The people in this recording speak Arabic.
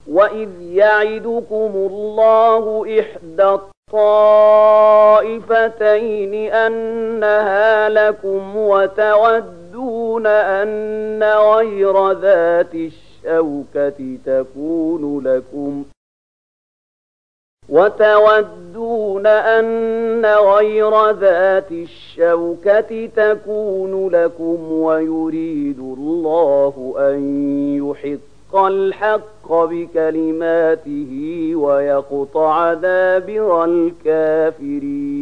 وإذ يعدكم الله إحدى الطائفتين أنها لكم وتودون أن غير ذات الشوكة تكون لكم ويريد الله أن يحق الحق بكلماته ويقطع دابر الكافرين.